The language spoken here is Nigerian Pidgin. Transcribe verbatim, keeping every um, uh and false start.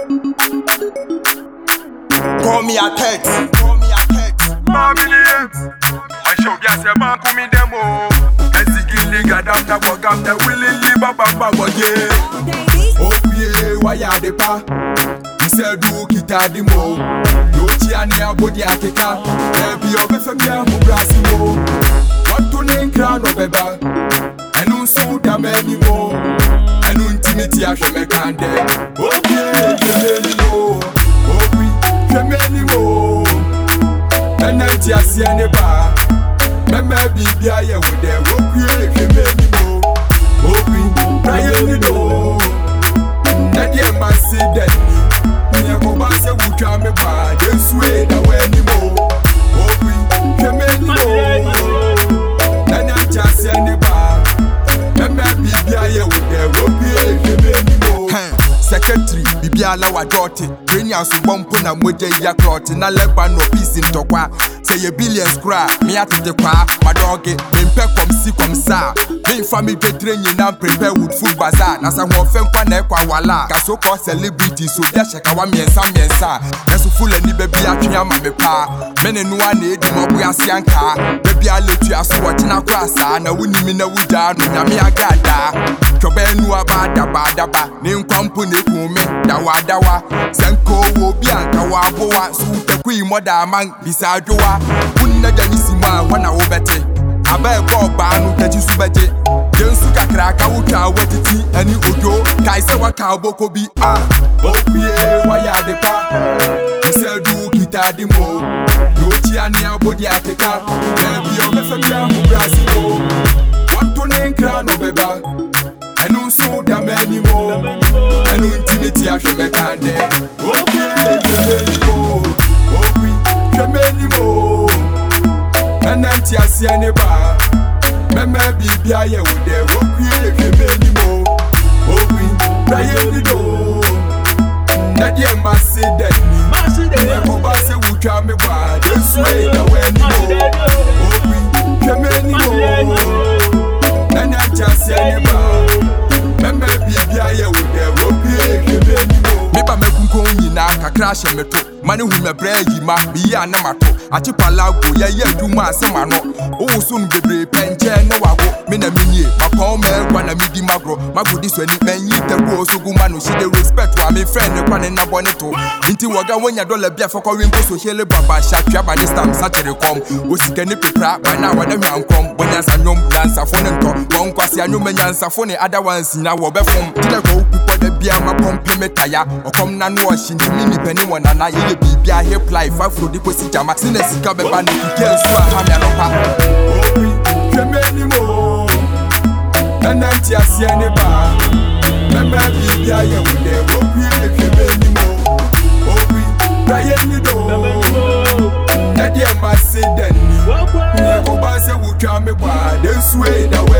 Call me a text. Call me a text. Mamiliet. I show ya se man kumi demo. Esigili gadam da bogam da willingly baba baba yeah. Oh yeah, why ya de pa? You said do kita di mo. No chiani abodi akeka. Ebi obefe bia mu brasimo. Want to name crown of beba. Enu so da many mo. Enu intimity a sheme kande. Oh yeah, many mo. Oh we, many mo. Energy a see any bar. Meme bibia ye wo de. Oh yeah, many mo. Oh we, Brian no. Daddy and my see that. Me go back say we try me bad. This way na we ni mo. Oh we, many mo. Energy a see any bar. Meme bibia ye wo de. Oh yeah, many mo. Secretary, bibia la wa doti. Bring your so bumpo na moje ya crotty. Na leba no peace in tokwa. Say ye billions cry, me at the kwa. My dog it, me pe kom si kom sa. Me family get training and prepare with food bazaar. Na sa ho fen kwa na kwa wala. Kaso ko celebrity so dia shaka wa miensa miensa. Kaso full ni baby atwa ma me pa. Me ne no na edi mo bo asianka. Baby a letu aso wo tina kwa sa. Na wuni mi na wuda no nyame agada. Chobe nu abada bada ba. Ni nkwampo ne kume dawa dawa. Senko wo bi anka wa boa. Su te kui moda man bisa adwoa. Unna jani sima wana wo bete. Abe bo ba nu taji su beje. Jensu kakra ka wuta wetiti ani ojo. Kai se waka oboko bi ah. Opie wa ya de pa. Use du kita di mo. No chi ani abodi akeka. Baby o me fe bia mu brasimo. Want to name crown no beba. Enu so da many mo. Enu intimity a sheme kande. Okay, many mo. Okay, many mo. Energy a see any bar. Meme bibia ye wo de. Okay, many mo. Okay, Brian no. Daddy and my see that me. Me go back say we try me bad. This way na we ni mo. Okay, many mo. Energy a see any bar. Meme bibia ye wo de. Okay, many mo. Me ba me kunko nyina kakra hye meto. Mane hu me bra yi ma bi ya na mato. Achi palago ye ye duma asema no. O so no bebre penche na wago. Me na minye makon me kwa na midi magro. Mago this when menyi tebo so guma no. She dey respect wa me friend kwa ne na bone to. Inti waga wonya dollar bia for kwa wimpo so shele baba shatwa ba this time satere kom. O sika ni pepra ba na wa na hwankom. Bonya sanyom dansa fo ne nto. Won kwase anyom nyansa fo ne other ones na wo befom. Tile ko pipo de bia ma pompe metaya. Okom na no shinti mini peni wona na ye bibia hip life afro di kosi jama. Sine sika beba ne kike so ha me anopa. Obi kemeni mo. Energy asie ne ba. Meme bibia ye wo de. Obi kemeni mo. Obi Brian ni do. Daddy and my say that me. Me go ba say we try me ba. This way that